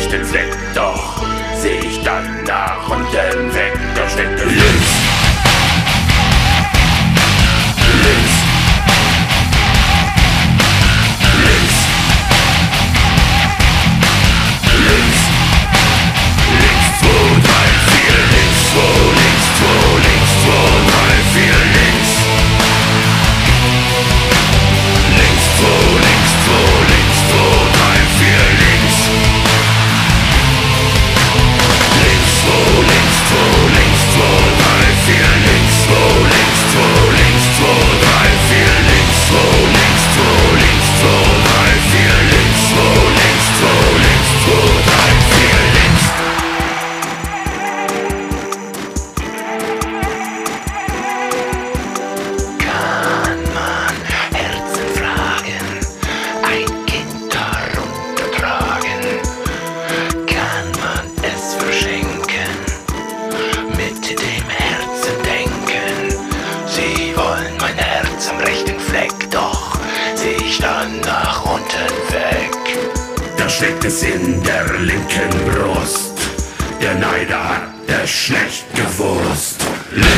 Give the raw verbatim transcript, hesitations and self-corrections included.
rechten Fleck, doch seh ich dann nach unten weg, da steckte links. Links. Links. Links. Links, zwei, drei, vier, links, zwei, links, zwei, links, zwei, drei, vier, links. Links, zwei, links, zwei, links, zwei, drei, vier, links. Links, zwei, links, zwei, links, zwei, drei, vier, links, zwei, links, zwei, links, zwei, drei, vier, links, zwei, links, zwei, links, zwei, drei, vier, links, zwei, links, zwei, links, zwei, drei, vier, links. Kann man Herzen fragen, ein Kind darunter tragen? Kann man es verschenken, mit dem Herzen denken? Sie wollen mein Herz am rechten Fleck, doch seh ich dann nach unten weg. Da steckt es in der linken Brust, der Neider hat es schlecht gewusst. Links.